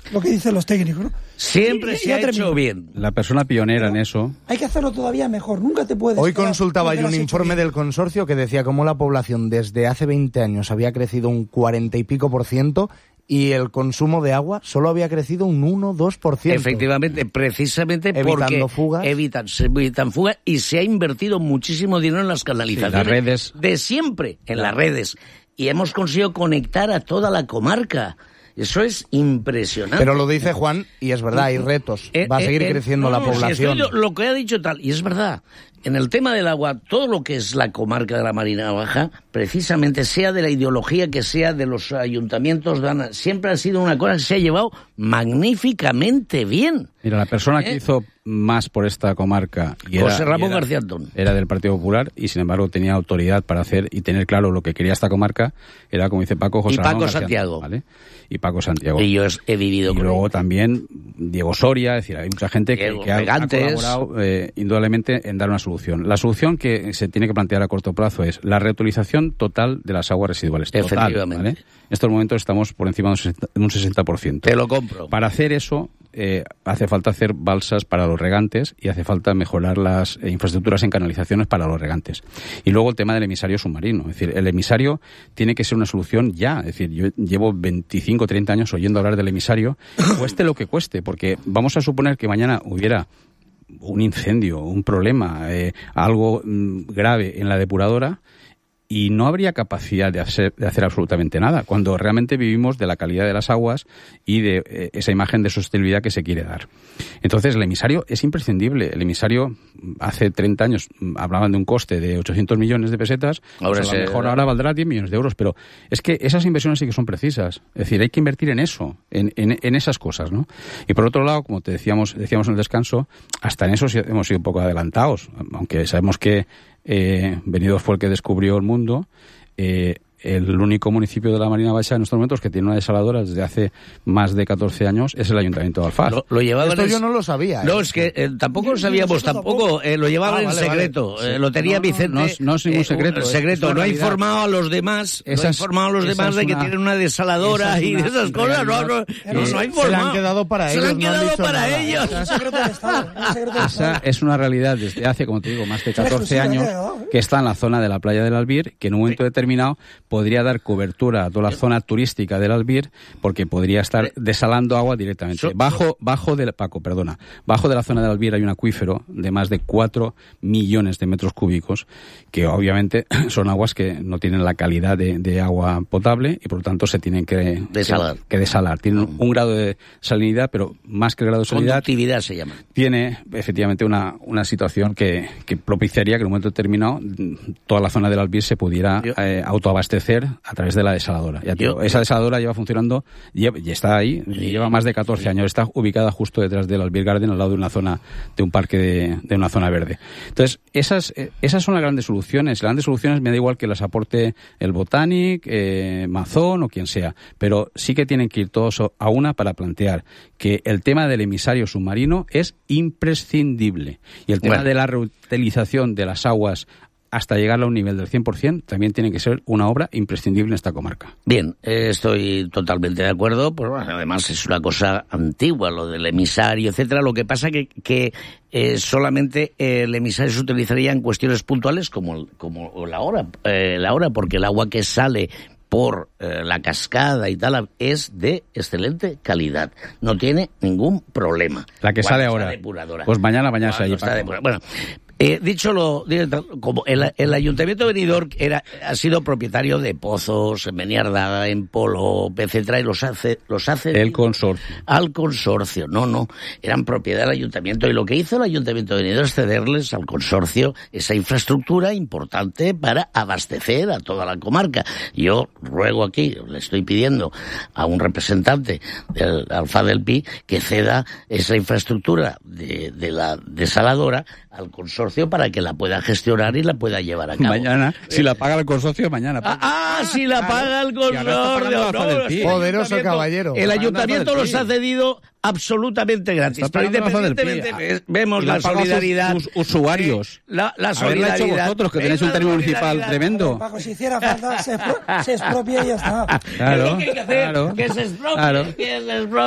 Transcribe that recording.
lo que dicen los técnicos, ¿no? Siempre se ha hecho bien. La persona pionera en eso. Hay que hacerlo todavía mejor. Nunca te puedes... Hoy consultaba yo un informe del consorcio que decía cómo la población desde hace 20 años había crecido un 40 y pico % y el consumo de agua solo había crecido un 1-2%. Efectivamente, precisamente evitando porque evitan fugas y se ha invertido muchísimo dinero en las canalizaciones. Sí, las redes. De siempre, en las redes. Y hemos conseguido conectar a toda la comarca. Eso es impresionante. Pero lo dice Juan, y es verdad, hay retos. Va a seguir creciendo la población. Si lo que ha dicho tal, y es verdad. En el tema del agua, todo lo que es la comarca de la Marina Baja, precisamente sea de la ideología que sea de los ayuntamientos, siempre ha sido una cosa que se ha llevado magníficamente bien. Mira, la persona que hizo más por esta comarca José Ramón García Antón era del Partido Popular y sin embargo tenía autoridad para hacer y tener claro lo que quería esta comarca, era, como dice Paco, José Ramón García Santiago. Antón, ¿vale? Y Paco Santiago. Y yo he vivido y con luego él. También Diego Soria, es decir, hay mucha gente que ha colaborado indudablemente en dar una solución. La solución que se tiene que plantear a corto plazo es la reutilización total de las aguas residuales. Efectivamente. ¿Vale? En estos momentos estamos por encima de un 60%. Te lo compro. Para hacer eso hace falta hacer balsas para los regantes y hace falta mejorar las infraestructuras en canalizaciones para los regantes. Y luego el tema del emisario submarino. Es decir, el emisario tiene que ser una solución ya. Es decir, yo llevo 25, 30 años oyendo hablar del emisario, cueste lo que cueste, porque vamos a suponer que mañana hubiera un incendio, un problema, algo grave en la depuradora, y no habría capacidad de hacer absolutamente nada, cuando realmente vivimos de la calidad de las aguas y de esa imagen de sostenibilidad que se quiere dar. Entonces, el emisario es imprescindible. El emisario, hace 30 años, hablaban de un coste de 800 millones de pesetas, ahora pues a lo mejor ahora valdrá 10 millones de euros, pero es que esas inversiones sí que son precisas. Es decir, hay que invertir en eso, en esas cosas, ¿no? Y por otro lado, como decíamos en el descanso, hasta en eso sí hemos sido un poco adelantados, aunque sabemos que Benidorm fue el que descubrió el mundo. El único municipio de la Marina Baixa en estos momentos que tiene una desaladora desde hace más de 14 años es el Ayuntamiento de Alfaz. Lo llevaban Esto yo no lo sabía. No, es que tampoco lo sabíamos, tampoco. Lo llevaban en secreto. Vale. Lo tenía Vicente. No es ningún secreto. Secreto. No ha informado a los demás. No ha informado a los demás de que tienen una desaladora y de esas cosas. No ha informado. Se le han quedado para ellos. Se le han quedado para ellos. Esa es una realidad desde hace, como te digo, más de 14 años, que está en la zona de la playa del Albir, que en un momento determinado podría dar cobertura a toda la zona turística del Albir, porque podría estar desalando agua directamente. Bajo de la zona del Albir hay un acuífero de más de 4 millones de metros cúbicos, que obviamente son aguas que no tienen la calidad de agua potable y por lo tanto se tienen que desalar. Tienen un grado de salinidad, pero más que el grado de salinidad, conductividad se llama. Tiene efectivamente una situación que propiciaría que en un momento determinado toda la zona del Albir se pudiera autoabastecer a través de la desaladora. Esa desaladora lleva funcionando y está ahí, lleva más de 14 años. Está ubicada justo detrás del Albir Garden, al lado de una zona, de un parque de una zona verde. Entonces, esas son las grandes soluciones. Las grandes soluciones me da igual que las aporte el Botanic, Mazón o quien sea, pero sí que tienen que ir todos a una para plantear que el tema del emisario submarino es imprescindible. Y el tema de la reutilización de las aguas hasta llegar a un nivel del 100%, también tiene que ser una obra imprescindible en esta comarca. Bien, estoy totalmente de acuerdo, pues bueno, además es una cosa antigua lo del emisario, etcétera. Lo que pasa que solamente el emisario se utilizaría en cuestiones puntuales como la hora, porque el agua que sale por la cascada y tal es de excelente calidad, no tiene ningún problema. La que sale ahora, pues mañana se allí. Bueno, dicho como el Ayuntamiento de Benidorm ha sido propietario de pozos en Beniarda, en Polo, etcétera, y los hace el consorcio. Al consorcio, no, eran propiedad del Ayuntamiento, y lo que hizo el Ayuntamiento de Benidorm es cederles al consorcio esa infraestructura importante para abastecer a toda la comarca. Yo ruego aquí, le estoy pidiendo a un representante del Alfaz del Pi que ceda esa infraestructura de la desaladora al consorcio para que la pueda gestionar y la pueda llevar a cabo. Mañana, si la paga el consorcio, mañana. Si la paga el consorcio. Poderoso caballero. El ayuntamiento los ha cedido absolutamente gratis. Pero independientemente vemos la solidaridad. Sus usuarios. La solidaridad. Haberla hecho vosotros, que tenéis un término municipal tremendo. Paco, si hiciera falta, se expropia y ya está. Claro, ¿Qué hay que hacer? Que se expropie.